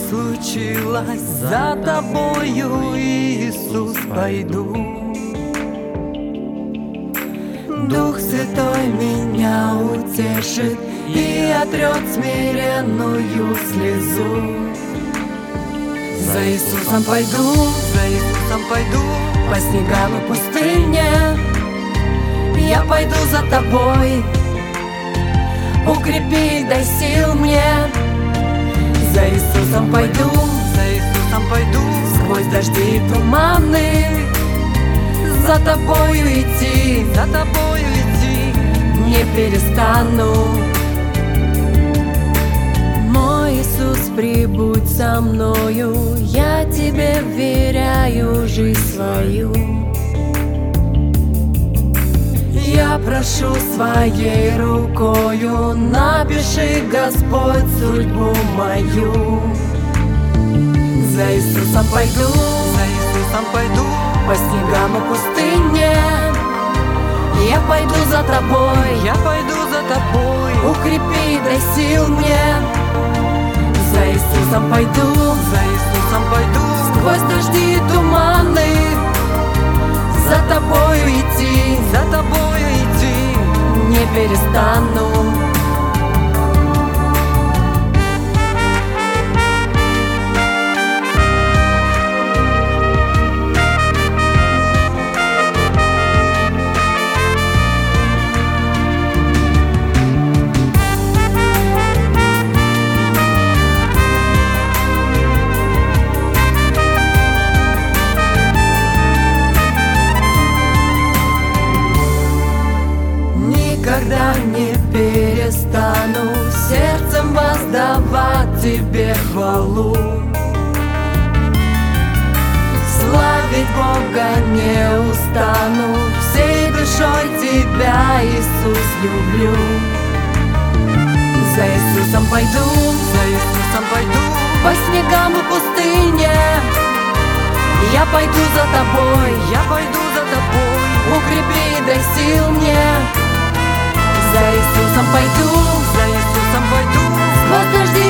случилось, за тобою, Иисус, пойду. Дух Святой меня утешит и отрет смиренную слезу. За Иисусом пойду, за Иисусом пойду, по снегам и пустыне. Я пойду за тобой, укрепи, дай сил мне. За Иисусом пойду, за Иисусом пойду, сквозь дожди и туманы. За тобою идти, за тобою идти, не перестану. Мой Иисус, прибудь со мною, я тебе вверяю жизнь свою. Я прошу своей рукою, напиши, Господь, судьбу мою. За Иисусом пойду, за Иисусом пойду, по снегам и пустыне. Я пойду за тобой, я пойду за тобой, укрепи, дай сил мне. За Иисусом пойду, за Иисусом пойду, сквозь дожди и туманы. За тобою идти, за тобою идти, не перестану. Никогда не перестану сердцем воздавать тебе хвалу. Славить Бога не устану, всей душой тебя, Иисус, люблю. За Иисусом пойду, за Иисусом пойду, по снегам и пустыне. Я пойду за тобой, я пойду за тобой, укрепи, дай сил мне. За Иисусом пойду, за Иисусом пойду, сквозь дожди